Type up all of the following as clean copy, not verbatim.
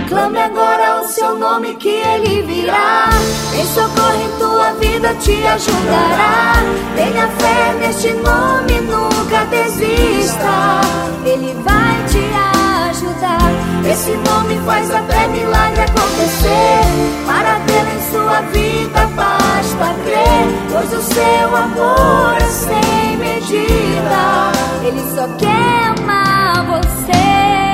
Clame agora o seu nome que ele virá. Em socorro em tua vida te ajudará. Tenha fé neste nome, nunca desista. Ele vai te ajudar. Esse nome faz até milagre acontecer. Para ter em sua vida basta crer, pois o seu amor é sem medida. Ele só quer amar você.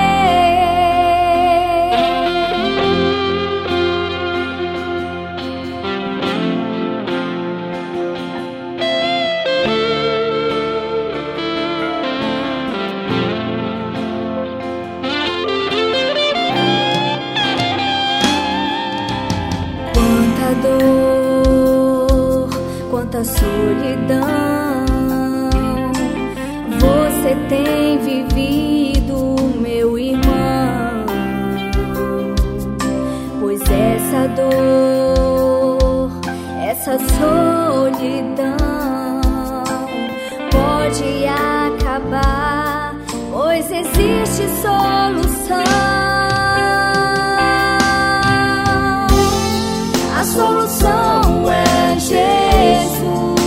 Dor, quanta solidão você tem vivido, meu irmão. Pois essa dor, essa solidão pode acabar, pois existe solução. A solução é Jesus.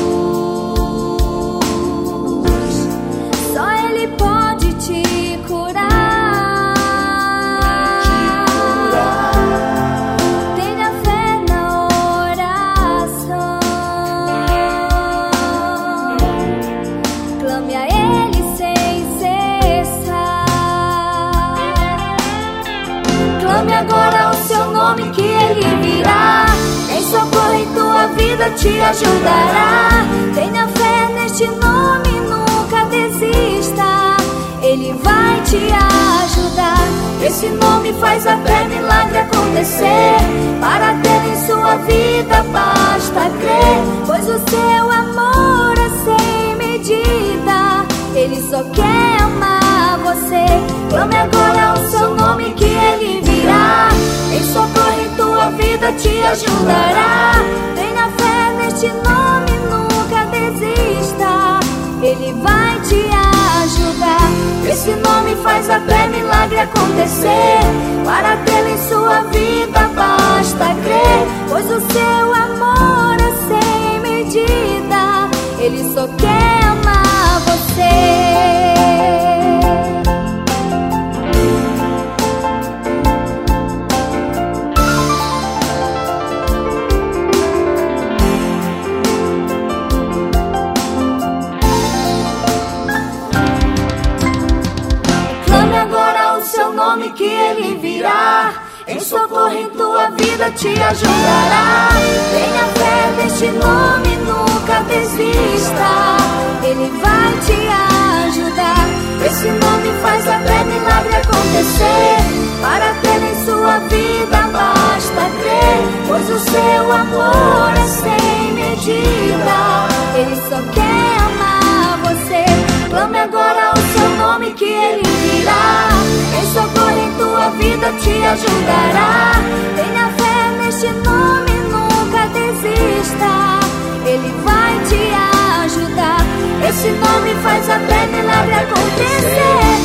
Só Ele pode te curar. Tenha fé na oração. Clame a Ele sem cessar. Clame agora o seu nome que Ele virá. Em socorro em tua vida te ajudará. Tenha fé neste nome, nunca desista. Ele vai te ajudar. Esse nome faz até milagre acontecer. Para ter em sua vida basta crer, pois o seu amor é sem medida. Ele só quer amar você. Clame agora o seu nome que Ele virá. Em socorro em tua vida te ajudará. Tenha fé neste nome, nunca desista. Ele vai te ajudar. Esse nome faz até milagre acontecer. Para ter em sua vida basta crer, pois o seu amor é sem medida. Ele só quer amar você. Nome que Ele virá. Em socorro em tua vida te ajudará. Tenha fé neste nome, nunca desista. Ele vai te ajudar. Esse nome faz até milagre acontecer. Para ter em sua vida basta crer, pois o seu amor é sem medida. Ele só quer amar você. Clame agora o seu nome que Ele virá. Em socorro em tua vida te ajudará. Tenha fé neste nome, nunca desista. Ele vai te ajudar. Esse nome faz até milagre acontecer.